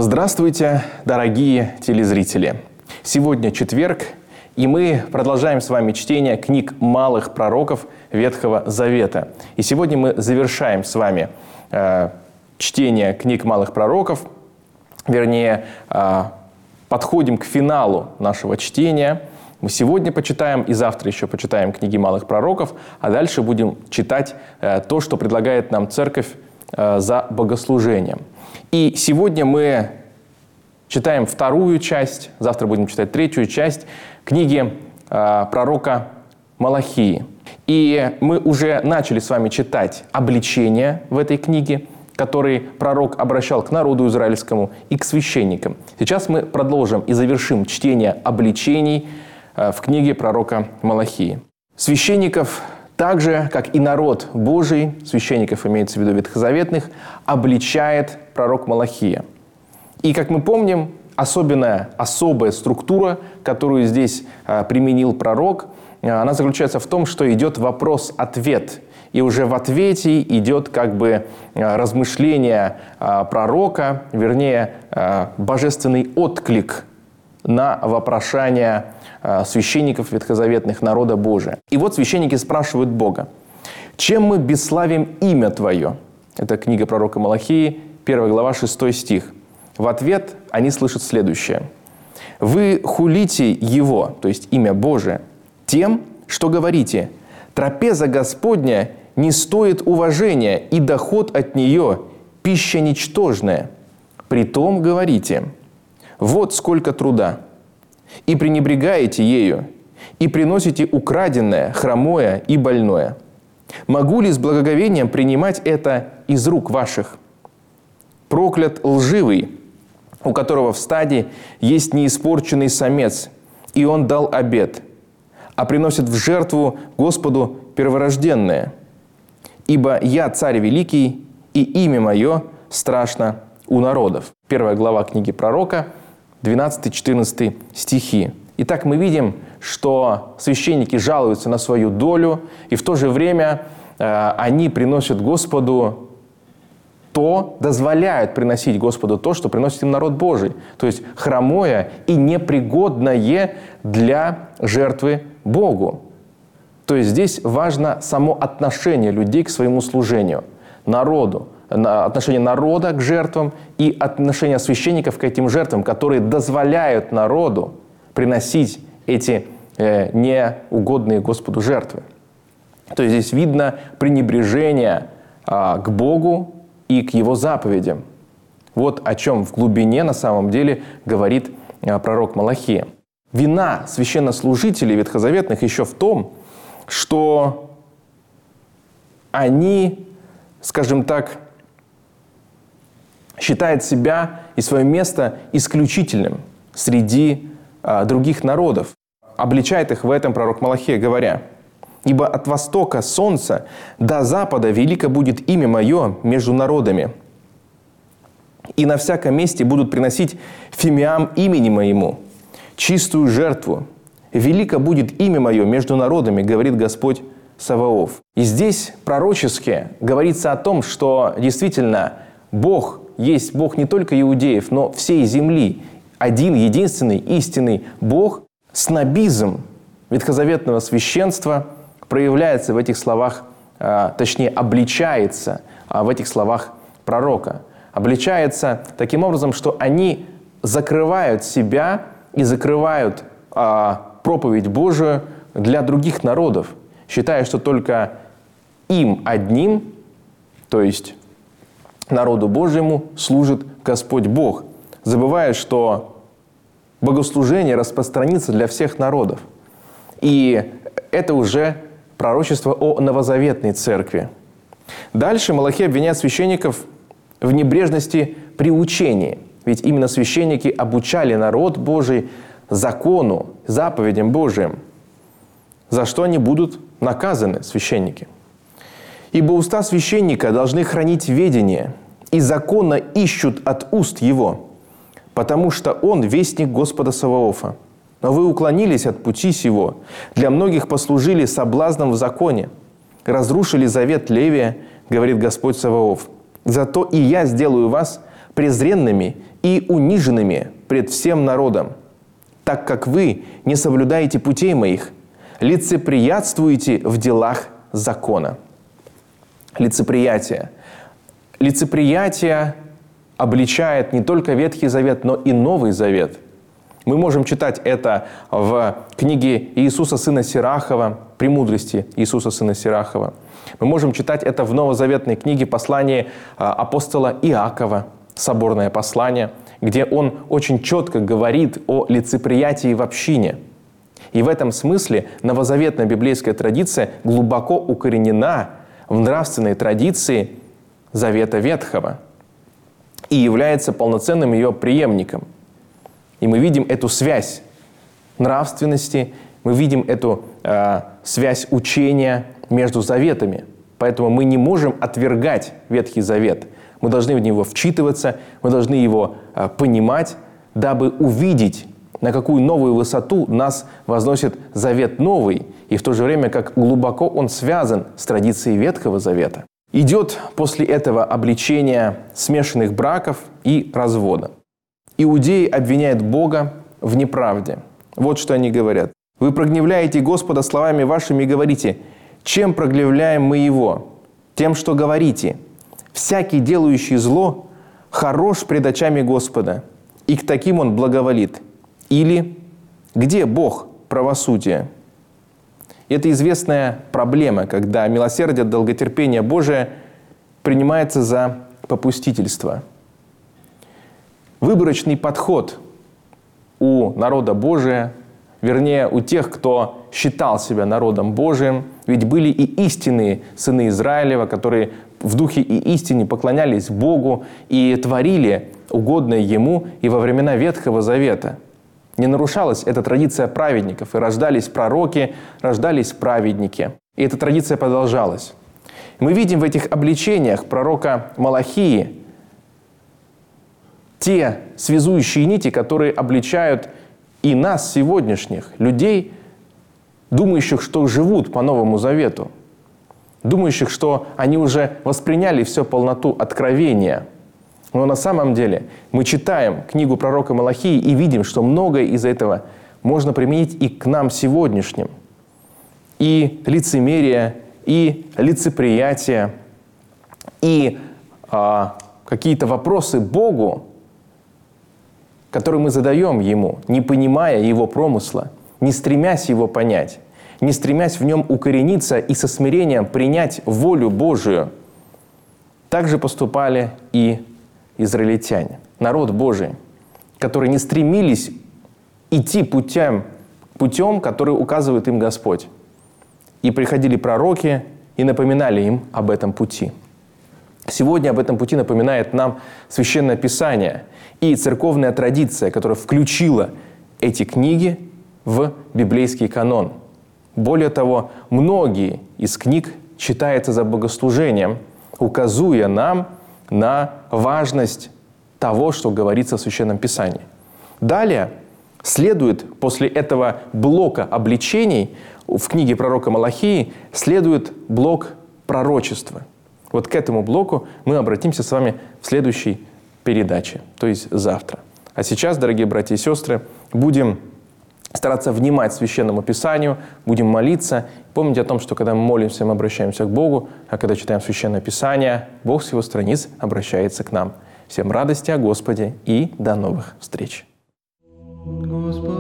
Здравствуйте, дорогие телезрители! Сегодня четверг, и мы продолжаем с вами чтение книг малых пророков Ветхого Завета. И сегодня мы завершаем с вами чтение книг малых пророков, вернее, подходим к финалу нашего чтения. Мы сегодня почитаем и завтра еще почитаем книги малых пророков, а дальше будем читать то, что предлагает нам Церковь за богослужением. И сегодня мы читаем вторую часть, завтра будем читать третью часть книги пророка Малахии. И мы уже начали с вами читать обличения в этой книге, которые пророк обращал к народу израильскому и к священникам. Сейчас мы продолжим и завершим чтение обличений в книге пророка Малахии. Священников, так же, как и народ Божий, священников имеется в виду ветхозаветных, обличает пророк Малахия. И, как мы помним, особая структура, которую здесь применил пророк, она заключается в том, что идет вопрос-ответ. И уже в ответе идет размышление пророка, вернее, божественный отклик на вопрошание священников ветхозаветных народа Божия. И вот священники спрашивают Бога: «Чем мы бесславим имя Твое?» Это книга пророка Малахии, 1 глава, 6 стих. В ответ они слышат следующее: «Вы хулите Его, то есть имя Божие, тем, что говорите: трапеза Господня не стоит уважения, и доход от нее – пища ничтожная. Притом говорите: вот сколько труда, и пренебрегаете ею, и приносите украденное, хромое и больное. Могу ли с благоговением принимать это из рук ваших? Проклят лживый, у которого в стаде есть неиспорченный самец, и он дал обет, а приносит в жертву Господу перворожденное. Ибо я царь великий, и имя мое страшно у народов». 1 глава книги пророка, 12-14 стихи. Итак, мы видим, что священники жалуются на свою долю, и в то же время они приносят Господу дозволяют приносить Господу то, что приносит им народ Божий. То есть хромое и непригодное для жертвы Богу. То есть здесь важно само отношение людей к своему служению, народу, отношение народа к жертвам и отношение священников к этим жертвам, которые дозволяют народу приносить эти неугодные Господу жертвы. То есть здесь видно пренебрежение к Богу и к Его заповедям. Вот о чем в глубине на самом деле говорит пророк Малахия. Вина священнослужителей ветхозаветных еще в том, что они, скажем так, считают себя и свое место исключительным среди других народов. Обличает их в этом пророк Малахия, говоря: «Ибо от востока солнца до запада велико будет имя мое между народами, и на всяком месте будут приносить фимиам имени моему, чистую жертву. Велико будет имя мое между народами, говорит Господь Саваоф». И здесь пророчески говорится о том, что действительно Бог есть Бог не только иудеев, но всей земли. Один, единственный, истинный Бог. Снобизм ветхозаветного священства проявляется в этих словах, точнее, обличается в этих словах пророка. Обличается таким образом, что они закрывают себя и закрывают проповедь Божию для других народов, считая, что только им одним, то есть народу Божьему, служит Господь Бог, забывая, что богослужение распространится для всех народов. И это уже пророчество о новозаветной церкви. Дальше Малахия обвиняет священников в небрежности при учении. Ведь именно священники обучали народ Божий закону, заповедям Божиим, за что они будут наказаны, священники. «Ибо уста священника должны хранить ведение, и законно ищут от уст его, потому что он вестник Господа Саваофа. Но вы уклонились от пути сего, для многих послужили соблазном в законе, разрушили завет Левия, говорит Господь Саваоф. Зато и я сделаю вас презренными и униженными пред всем народом, так как вы не соблюдаете путей моих, лицеприятствуете в делах закона». Лицеприятие. Лицеприятие обличает не только Ветхий Завет, но и Новый Завет. Мы можем читать это в книге Иисуса сына Сирахова, «Премудрости Иисуса сына Сирахова». Мы можем читать это в новозаветной книге послания апостола Иакова, соборное послание, где он очень четко говорит о лицеприятии в общине. И в этом смысле новозаветная библейская традиция глубоко укоренена в нравственной традиции Завета Ветхого и является полноценным ее преемником. И мы видим эту связь нравственности, мы видим эту связь учения между заветами. Поэтому мы не можем отвергать Ветхий Завет. Мы должны в него вчитываться, мы должны его понимать, дабы увидеть, на какую новую высоту нас возносит Завет Новый, и в то же время, как глубоко он связан с традицией Ветхого Завета. Идет после этого обличение смешанных браков и развода. Иудеи обвиняют Бога в неправде. Вот что они говорят. «Вы прогневляете Господа словами вашими и говорите: чем прогневляем мы Его? Тем, что говорите: всякий, делающий зло, хорош пред очами Господа, и к таким Он благоволит». Или «где Бог правосудия?» Это известная проблема, когда милосердие, долготерпение Божие принимается за попустительство. Выборочный подход у народа Божия, вернее, у тех, кто считал себя народом Божиим, ведь были и истинные сыны Израилева, которые в духе и истине поклонялись Богу и творили угодное Ему и во времена Ветхого Завета. Не нарушалась эта традиция праведников, и рождались пророки, рождались праведники. И эта традиция продолжалась. Мы видим в этих обличениях пророка Малахии те связующие нити, которые обличают и нас, сегодняшних людей, думающих, что живут по Новому Завету, думающих, что они уже восприняли всю полноту откровения. Но на самом деле мы читаем книгу пророка Малахии и видим, что многое из этого можно применить и к нам сегодняшним. И лицемерие, и лицеприятие, и какие-то вопросы Богу, которые мы задаем Ему, не понимая Его промысла, не стремясь Его понять, не стремясь в Нем укорениться и со смирением принять волю Божию. Так же поступали и израильтяне, народ Божий, которые не стремились идти путем, который указывает им Господь. И приходили пророки и напоминали им об этом пути. Сегодня об этом пути напоминает нам Священное Писание и церковная традиция, которая включила эти книги в библейский канон. Более того, многие из книг читаются за богослужением, указуя нам на важность того, что говорится в Священном Писании. Далее следует, после этого блока обличений, в книге пророка Малахии, следует блок пророчества. Вот к этому блоку мы обратимся с вами в следующей передаче, то есть завтра. А сейчас, дорогие братья и сестры, будем стараться внимать Священному Писанию, будем молиться. Помните о том, что когда мы молимся, мы обращаемся к Богу, а когда читаем Священное Писание, Бог с Его страниц обращается к нам. Всем радости о Господе и до новых встреч! Господи.